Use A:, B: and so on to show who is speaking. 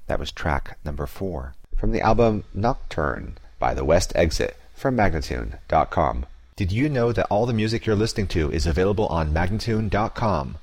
A: That was track number 4 from the album Nocturne by The West Exit from Magnatune.com. Did you know that all the music you're listening to is available on Magnatune.com?